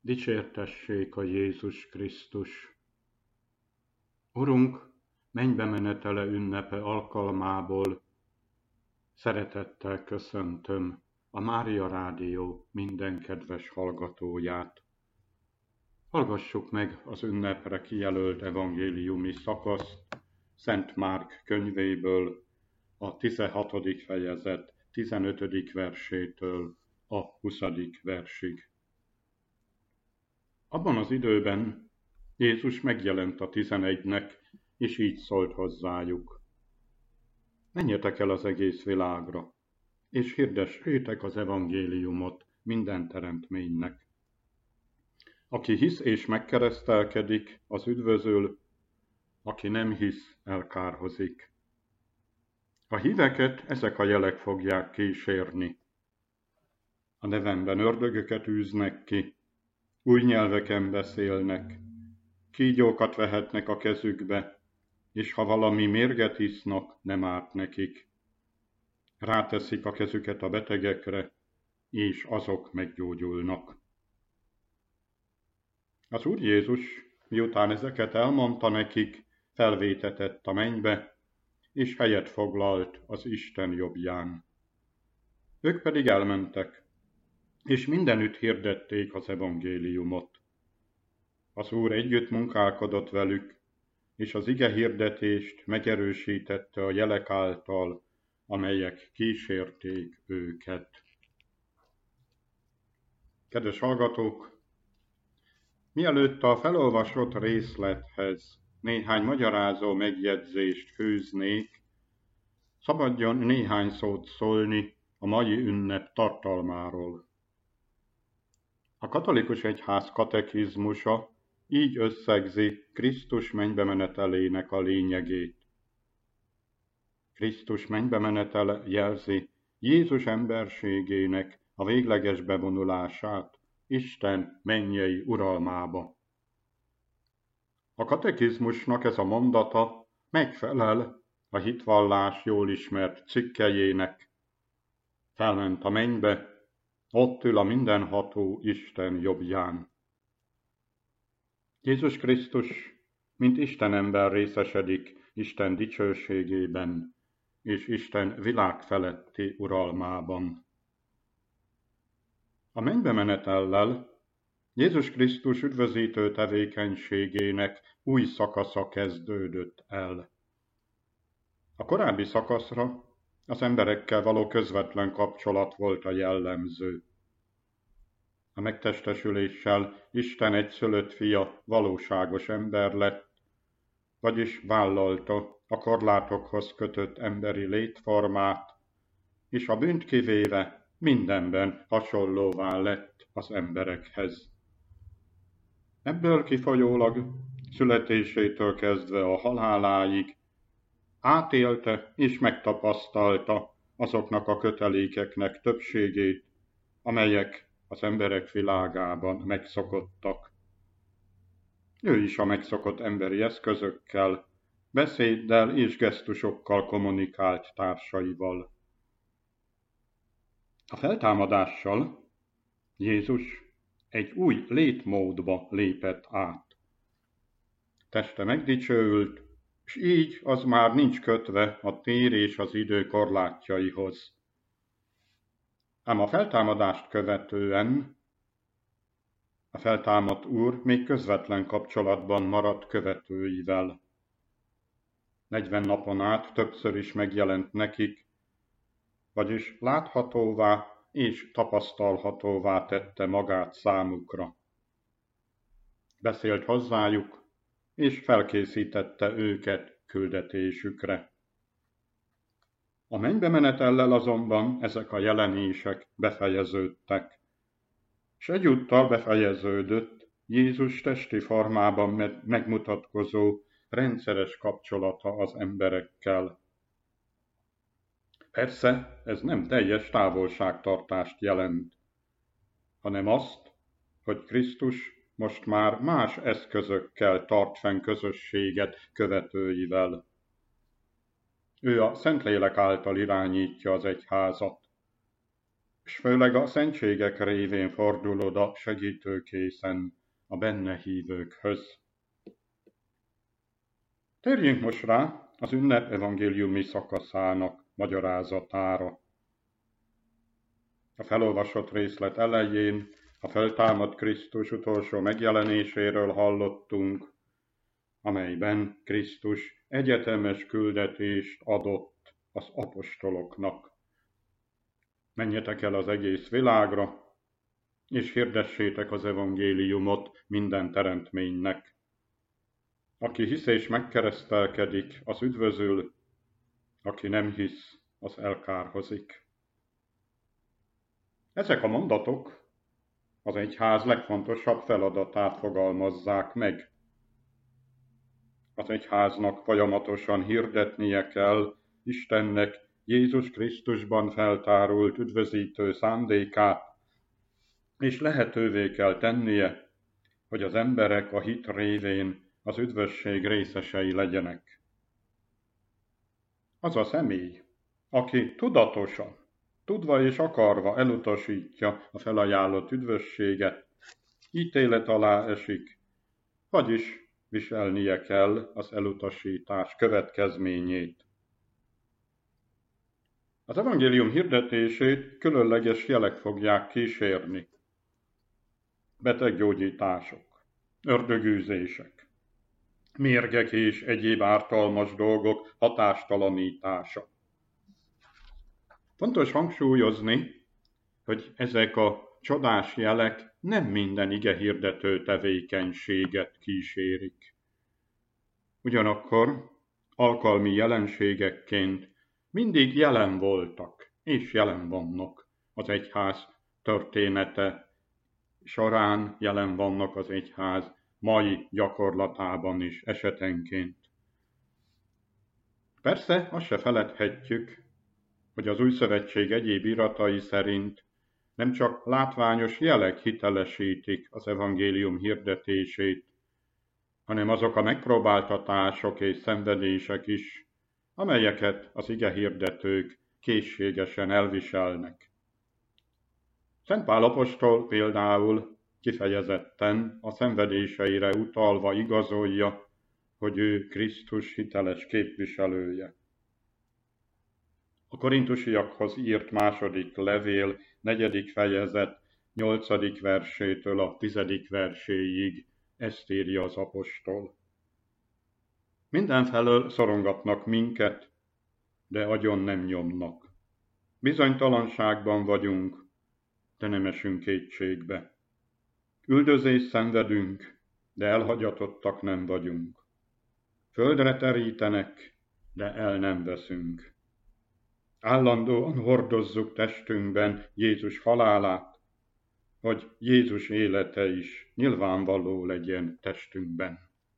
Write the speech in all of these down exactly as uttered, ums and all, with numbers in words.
Dicsértessék a Jézus Krisztus! Urunk, mennybe menetele ünnepe alkalmából szeretettel köszöntöm a Mária Rádió minden kedves hallgatóját. Hallgassuk meg az ünnepre kijelölt evangéliumi szakaszt Szent Márk könyvéből, a tizenhatodik fejezet tizenötödik versétől a huszadik versig. Abban az időben Jézus megjelent a tizenegynek, és így szólt hozzájuk: Menjetek el az egész világra, és hirdessétek az evangéliumot minden teremtménynek. Aki hisz és megkeresztelkedik, az üdvözül, aki nem hisz, elkárhozik. A híveket ezek a jelek fogják kísérni. A nevemben ördögöket űznek ki, új nyelveken beszélnek, kígyókat vehetnek a kezükbe, és ha valami mérget isznak, nem árt nekik. Ráteszik a kezüket a betegekre, és azok meggyógyulnak. Az Úr Jézus, miután ezeket elmondta nekik, felvétetett a mennybe, és helyet foglalt az Isten jobbján. Ők pedig elmentek, és mindenütt hirdették az evangéliumot. Az Úr együtt munkálkodott velük, és az ige hirdetést megerősítette a jelek által, amelyek kísérték őket. Kedves hallgatók! Mielőtt a felolvasott részlethez néhány magyarázó megjegyzést fűznék, szabadjon néhány szót szólni a mai ünnep tartalmáról. A katolikus egyház katekizmusa így összegzi Krisztus mennybemenetelének a lényegét. Krisztus mennybemenetele jelzi Jézus emberségének a végleges bevonulását Isten mennyei uralmába. A katekizmusnak ez a mondata megfelel a hitvallás jól ismert cikkelyének. Felment a mennybe, ott ül a mindenható Isten jobbján. Jézus Krisztus, mint Isten ember részesedik Isten dicsőségében és Isten világfeletti uralmában. A mennybemenetellel Jézus Krisztus üdvözítő tevékenységének új szakasza kezdődött el. A korábbi szakaszra az emberekkel való közvetlen kapcsolat volt a jellemző. A megtestesüléssel Isten egyszülött fia valóságos ember lett, vagyis vállalta a korlátokhoz kötött emberi létformát, és a bűnt kivéve mindenben hasonlóvá lett az emberekhez. Ebből kifolyólag születésétől kezdve a haláláig átélte és megtapasztalta azoknak a kötelékeknek többségét, amelyek az emberek világában megszokottak. Ő is a megszokott emberi eszközökkel, beszéddel és gesztusokkal kommunikált társaival. A feltámadással Jézus egy új létmódba lépett át. Teste megdicsőült, s így az már nincs kötve a tér és az idő korlátjaihoz. Ám a feltámadást követően a feltámadt Úr még közvetlen kapcsolatban maradt követőivel. Negyven napon át többször is megjelent nekik, vagyis láthatóvá és tapasztalhatóvá tette magát számukra. Beszélt hozzájuk, és felkészítette őket küldetésükre. A mennybemenetellel azonban ezek a jelenések befejeződtek, s egyúttal befejeződött Jézus testi formában megmutatkozó rendszeres kapcsolata az emberekkel. Persze ez nem teljes távolságtartást jelent, hanem azt, hogy Krisztus most már más eszközökkel tart fenn közösséget követőivel. Ő a Szentlélek által irányítja az egyházat. és főleg a szentségek révén fordul oda segítőkészen a benne hívőkhöz. Térjünk most rá az ünnep evangéliumi szakaszának magyarázatára. A felolvasott részlet elején a feltámadt Krisztus utolsó megjelenéséről hallottunk, amelyben Krisztus egyetemes küldetést adott az apostoloknak. Menjetek el az egész világra, és hirdessétek az evangéliumot minden teremtménynek. Aki hisz és megkeresztelkedik, az üdvözül, aki nem hisz, az elkárhozik. Ezek a mondatok az egyház legfontosabb feladatát fogalmazzák meg. Az egyháznak folyamatosan hirdetnie kell Istennek Jézus Krisztusban feltárult üdvözítő szándékát, és lehetővé kell tennie, hogy az emberek a hit révén az üdvösség részesei legyenek. Az a személy, aki tudatosan, tudva és akarva elutasítja a felajánlott üdvösséget, ítélet alá esik, vagyis viselnie kell az elutasítás következményét. Az evangélium hirdetését különleges jelek fogják kísérni. Beteggyógyítások, ördögűzések, mérgek és egyéb ártalmas dolgok hatástalanítása. Fontos hangsúlyozni, hogy ezek a csodás jelek nem minden igehirdető tevékenységet kísérik. Ugyanakkor alkalmi jelenségekként mindig jelen voltak és jelen vannak az egyház története során, jelen vannak az egyház mai gyakorlatában is esetenként. Persze azt se feledhetjük, hogy az Új Szövetség egyéb iratai szerint nem csak látványos jelek hitelesítik az evangélium hirdetését, hanem azok a megpróbáltatások és szenvedések is, amelyeket az igehirdetők készségesen elviselnek. Szent Pál apostol például kifejezetten a szenvedéseire utalva igazolja, hogy ő Krisztus hiteles képviselője. A korintusiakhoz írt második levél, negyedik fejezet, nyolcadik versétől a tizedik verséig ezt írja az apostol. Mindenfelől szorongatnak minket, de agyon nem nyomnak. Bizonytalanságban vagyunk, de nem esünk kétségbe. Üldözést szenvedünk, de elhagyatottak nem vagyunk. Földre terítenek, de el nem veszünk. Állandóan hordozzuk testünkben Jézus halálát, hogy Jézus élete is nyilvánvaló legyen testünkben.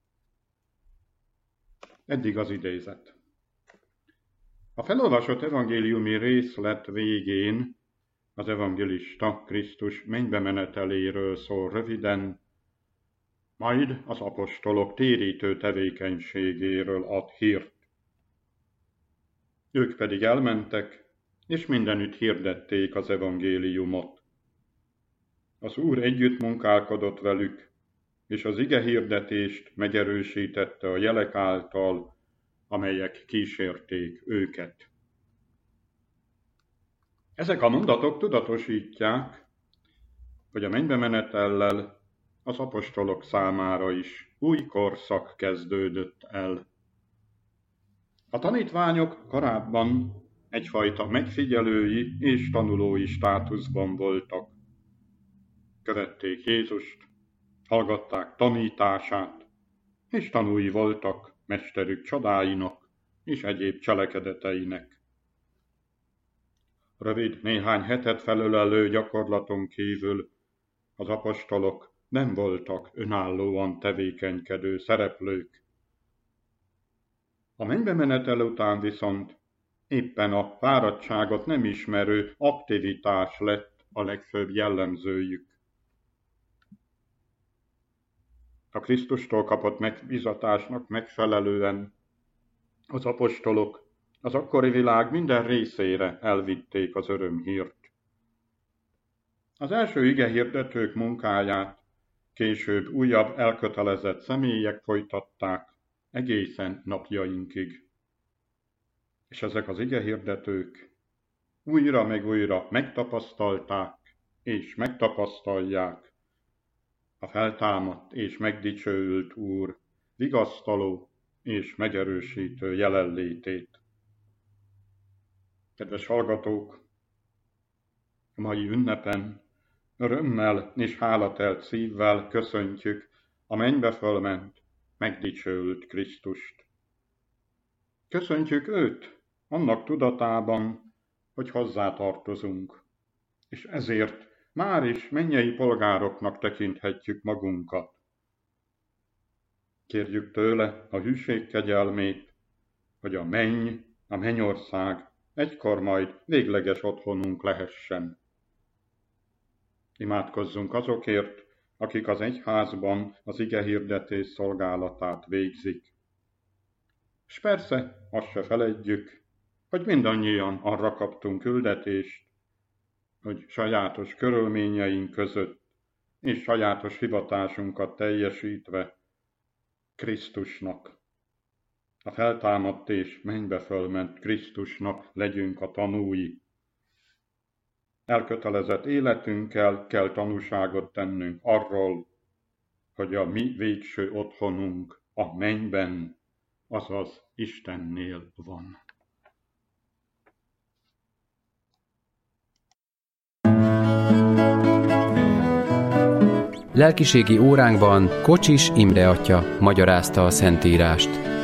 Eddig az idézet. A felolvasott evangéliumi részlet végén az evangélista Krisztus mennybe meneteléről szól röviden, majd az apostolok térítő tevékenységéről ad hírt. Ők pedig elmentek, és mindenütt hirdették az evangéliumot. Az Úr együtt munkálkodott velük, és az ige hirdetést megerősítette a jelek által, amelyek kísérték őket. Ezek a mondatok tudatosítják, hogy a mennybe menetellel az apostolok számára is új korszak kezdődött el. A tanítványok korábban egyfajta megfigyelői és tanulói státuszban voltak. Követték Jézust, hallgatták tanítását, és tanúi voltak mesterük csodáinak és egyéb cselekedeteinek. Rövid néhány hetet felölelő gyakorlaton kívül az apostolok nem voltak önállóan tevékenykedő szereplők. A mennybe menetel után viszont éppen a fáradtságot nem ismerő aktivitás lett a legfőbb jellemzőjük. A Krisztustól kapott megbízatásnak megfelelően az apostolok az akkori világ minden részére elvitték az örömhírt. Az első igehirdetők munkáját később újabb elkötelezett személyek folytatták egészen napjainkig. És ezek az igehirdetők újra meg újra megtapasztalták és megtapasztalják a feltámadt és megdicsőült Úr vigasztaló és megerősítő jelenlétét. Kedves hallgatók, a mai ünnepen örömmel és hálatelt szívvel köszöntjük a mennybe fölment, megdicsőült Krisztust. Köszöntjük őt annak tudatában, hogy hozzá tartozunk, és ezért már is mennyei polgároknak tekinthetjük magunkat. Kérjük tőle a hűség kegyelmét, hogy a menny, a mennyország egykor majd végleges otthonunk lehessen. Imádkozzunk azokért, akik az egyházban az igehirdetés szolgálatát végzik. És persze azt se feledjük, hogy mindannyian arra kaptunk küldetést, hogy sajátos körülményeink között és sajátos hivatásunkat teljesítve Krisztusnak, a feltámadt és mennybe fölment Krisztusnak legyünk a tanúi. Elkötelezett életünkkel kell tanúságot tennünk arról, hogy a mi végső otthonunk a mennyben, azaz Istennél van. Lelkiségi óránkban Kocsis Imre atya magyarázta a Szentírást.